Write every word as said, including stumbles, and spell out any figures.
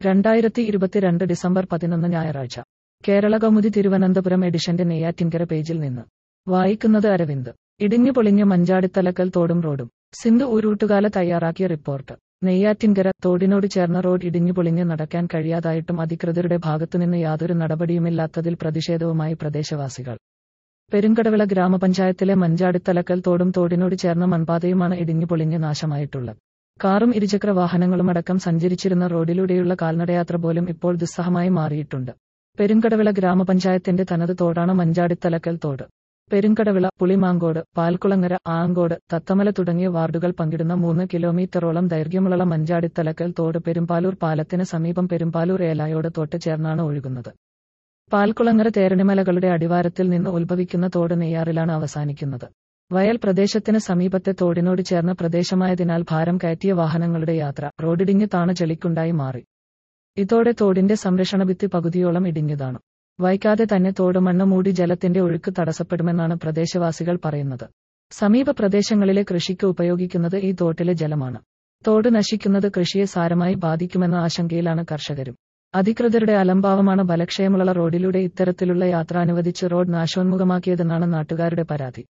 രണ്ടായിരത്തി ഇരുപത്തിരണ്ട് ഡിസംബർ പതിനൊന്ന് ഞായറാഴ്ച കേരളകൗമുദി തിരുവനന്തപുരം എഡിഷന്റെ നെയ്യാറ്റിൻകര പേജിൽ നിന്ന് വായിക്കുന്നത് അരവിന്ദ്. ഇടിഞ്ഞു പൊളിഞ്ഞ് മഞ്ചാടിത്തലക്കൽ തോടും റോഡും. സിന്ധു ഊരൂട്ടുകാല തയ്യാറാക്കിയ റിപ്പോർട്ട്. നെയ്യാറ്റിൻകര. തോടിനോട് ചേർന്ന റോഡ് ഇടിഞ്ഞു പൊളിഞ്ഞ് നടക്കാൻ കഴിയാതായിട്ടും അധികൃതരുടെ ഭാഗത്തുനിന്ന് യാതൊരു നടപടിയുമില്ലാത്തതിൽ പ്രതിഷേധവുമായി പ്രദേശവാസികൾ. പെരുങ്കടവിള ഗ്രാമപഞ്ചായത്തിലെ മഞ്ചാടിത്തലക്കൽ തോടും തോടിനോട് ചേർന്ന മൺപാതയുമാണ് ഇടിഞ്ഞു പൊളിഞ്ഞ് നാശമായിട്ടുള്ളത്. കാറും ഇരുചക്ര വാഹനങ്ങളുമടക്കം സഞ്ചരിച്ചിരുന്ന റോഡിലൂടെയുള്ള കാൽനടയാത്ര പോലും ഇപ്പോൾ ദുസ്സഹമായി മാറിയിട്ടുണ്ട്. പെരുങ്കടവിള ഗ്രാമപഞ്ചായത്തിന്റെ തനത് തോടാണ് മഞ്ചാടിത്തലക്കൽ തോട്. പെരുങ്കടവിള, പുളിമാങ്കോട്, പാൽക്കുളങ്ങര, ആങ്കോട്, തത്തമല തുടങ്ങിയ വാർഡുകൾ പങ്കിടുന്ന മൂന്ന് കിലോമീറ്ററോളം ദൈർഘ്യമുള്ള മഞ്ചാടിത്തലക്കൽ തോട് പെരുമ്പാലൂർ പാലത്തിന് സമീപം പെരുമ്പാലൂർ ഏലായോട് തോട്ട് ചേർന്നാണ് ഒഴുകുന്നത്. പാൽക്കുളങ്ങര തേരണിമലകളുടെ അടിവാരത്തിൽ നിന്ന് ഉത്ഭവിക്കുന്ന തോട് നെയ്യാറിലാണ് അവസാനിക്കുന്നത്. വയൽ പ്രദേശത്തിന് സമീപത്തെ തോടിനോട് ചേർന്ന പ്രദേശമായതിനാൽ ഭാരം കയറ്റിയ വാഹനങ്ങളുടെ യാത്ര റോഡിടിഞ്ഞ് താണ ചെളിക്കുണ്ടായി മാറി. ഇതോടെ തോടിന്റെ സംരക്ഷണഭിത്തി പകുതിയോളം ഇടിഞ്ഞതാണ്. വൈകാതെ തന്നെ തോട് മണ്ണ് മൂടി ജലത്തിന്റെ ഒഴുക്ക് തടസ്സപ്പെടുമെന്നാണ് പ്രദേശവാസികൾ പറയുന്നത്. സമീപ പ്രദേശങ്ങളിലെ കൃഷിക്ക് ഉപയോഗിക്കുന്നത് ഈ തോട്ടിലെ ജലമാണ്. തോട് നശിക്കുന്നത് കൃഷിയെ സാരമായി ബാധിക്കുമെന്ന ആശങ്കയിലാണ് കർഷകരും. അധികൃതരുടെ അലംഭാവമാണ് ബലക്ഷയമുള്ള റോഡിലൂടെ ഇത്തരത്തിലുള്ള യാത്ര അനുവദിച്ച് റോഡ് നാശോന്മുഖമാക്കിയതെന്നാണ് നാട്ടുകാരുടെ പരാതി.